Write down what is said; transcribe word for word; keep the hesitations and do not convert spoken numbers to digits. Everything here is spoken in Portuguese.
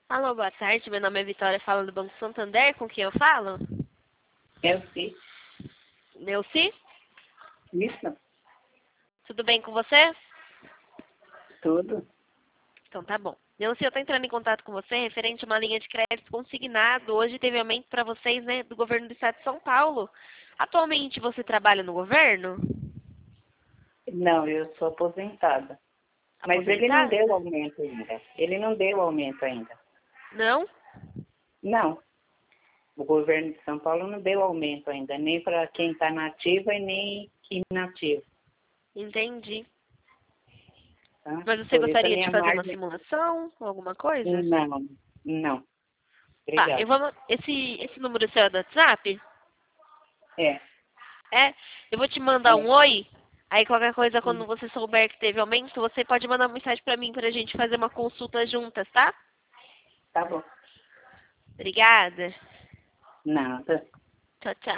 Alô, boa tarde. Meu nome é Vitória, falo do Banco Santander. Com quem eu falo? Eu sim. Neuci? Isso, Tudo bem com você? tudo. Então tá bom. Neuci, eu tô entrando em contato com você referente a uma linha de crédito consignado. Hoje teve aumento para vocês, né, do governo do estado de São Paulo. Atualmente você trabalha no governo? Não, eu sou aposentada. Mas ele não deu Aposentada? aumento ainda. Ele não deu aumento ainda. Não? Não. O governo de São Paulo não deu aumento ainda, nem para quem está nativa e nem inativo. Entendi. Tá? Mas você Por isso a gostaria de minha fazer uma margem. simulação ou alguma coisa? Não, não. Tá, eu Obrigada. vou... Esse, esse número seu é do WhatsApp? É, É, eu vou te mandar um é. oi. Aí qualquer coisa, quando você souber que teve aumento, você pode mandar uma mensagem pra mim pra gente fazer uma consulta juntas, tá? Tá bom. Obrigada. Nada. Tchau, tchau.